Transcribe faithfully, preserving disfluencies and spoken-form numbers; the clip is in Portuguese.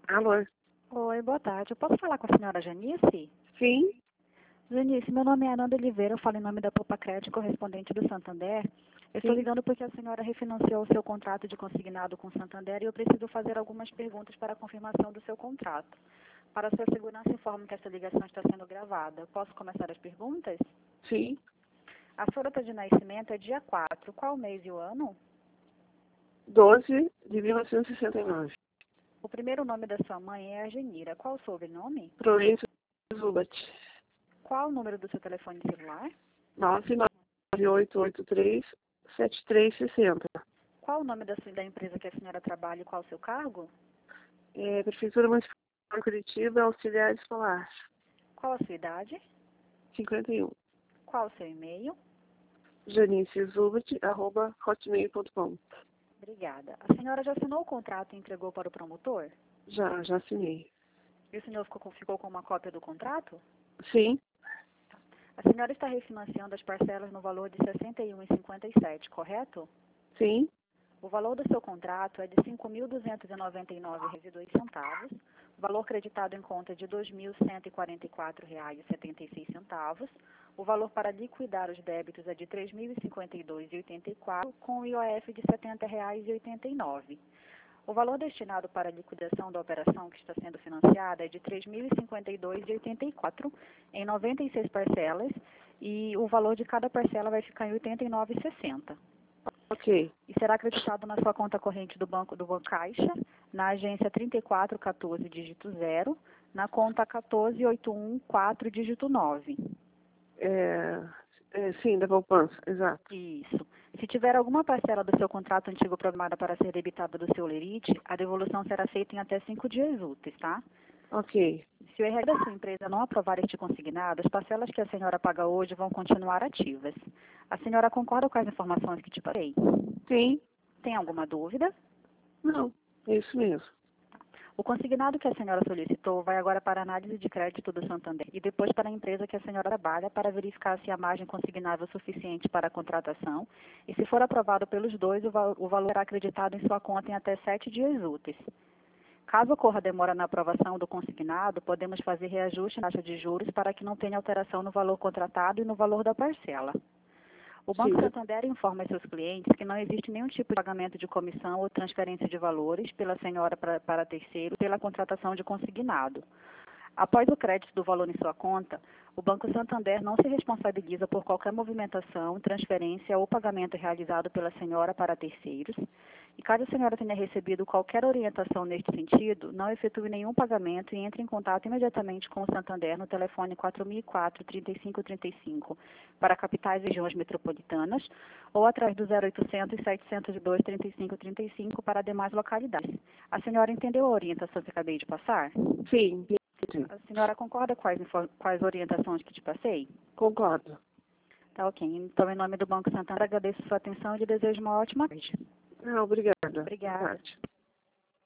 Alô? Oi, boa tarde. Eu posso falar com a senhora Janice? Sim? Janice, meu nome é Ananda Oliveira, eu falo em nome da Popacred, correspondente do Santander. Eu estou Sim. ligando porque a senhora refinanciou o seu contrato de consignado com o Santander e eu preciso fazer algumas perguntas para a confirmação do seu contrato. Para sua segurança, informo que essa ligação está sendo gravada. Posso começar as perguntas? Sim. A sua data de nascimento é dia quatro. Qual o mês e o ano? doze de mil novecentos e sessenta e nove. O primeiro nome da sua mãe é Argenira. Qual o sobrenome? Província Zubat. Qual o número do seu telefone celular? nove nove oito oito três sete três seis zero. Qual o nome da, sua, da empresa que a senhora trabalha e qual o seu cargo? É, Prefeitura Municipal de Curitiba, Auxiliar Escolar. Qual a sua idade? cinquenta e um. Qual o seu e-mail? janice zubat arroba hotmail ponto com. Obrigada. A senhora já assinou o contrato e entregou para o promotor? Já, já assinei. E o senhor ficou com, ficou com uma cópia do contrato? Sim? A senhora está refinanciando as parcelas no valor de sessenta e um reais e cinquenta e sete centavos, correto? Sim? O valor do seu contrato é de cinco mil duzentos e noventa e nove reais e dois centavos. O valor creditado em conta é de dois mil cento e quarenta e quatro reais e setenta e seis centavos. O valor para liquidar os débitos é de três mil e cinquenta e dois reais e oitenta e quatro centavos, com o I O F de setenta reais e oitenta e nove centavos. O valor destinado para a liquidação da operação que está sendo financiada é de três mil e cinquenta e dois reais e oitenta e quatro centavos em noventa e seis parcelas e o valor de cada parcela vai ficar em oitenta e nove reais e sessenta centavos. Ok. E será acreditado na sua conta corrente do Banco do Banco Caixa, na agência trinta e quatro quatorze, dígito zero, na conta quatorze oito um quatro, dígito nove. É, é, sim, da poupança, exato. Isso. Se tiver alguma parcela do seu contrato antigo programada para ser debitada do seu lerite, a devolução será feita em até cinco dias úteis, tá? Ok. Se o R H da sua empresa não aprovar este consignado, as parcelas que a senhora paga hoje vão continuar ativas. A senhora concorda com as informações que te passei? Sim? Tem alguma dúvida? Não, é isso mesmo. O consignado que a senhora solicitou vai agora para a análise de crédito do Santander e depois para a empresa que a senhora trabalha para verificar se a margem consignável é suficiente para a contratação e, se for aprovado pelos dois, o, val o valor será acreditado em sua conta em até sete dias úteis. Caso ocorra demora na aprovação do consignado, podemos fazer reajuste na taxa de juros para que não tenha alteração no valor contratado e no valor da parcela. O Banco Sim. Santander informa aos seus clientes que não existe nenhum tipo de pagamento de comissão ou transferência de valores pela senhora para, para terceiro pela contratação de consignado. Após o crédito do valor em sua conta, o Banco Santander não se responsabiliza por qualquer movimentação, transferência ou pagamento realizado pela senhora para terceiros. E caso a senhora tenha recebido qualquer orientação neste sentido, não efetue nenhum pagamento e entre em contato imediatamente com o Santander no telefone quatro mil e quatro, trinta e cinco trinta e cinco para capitais e regiões metropolitanas ou através do zero oitocentos, setecentos e dois, trinta e cinco trinta e cinco para demais localidades. A senhora entendeu a orientação que acabei de passar? Sim. Sim. A senhora concorda com as, com as orientações que te passei? Concordo. Tá ok. Então, em nome do Banco Santander, agradeço sua atenção e lhe desejo uma ótima tarde. Ah, obrigada. Boa Obrigada. tarde.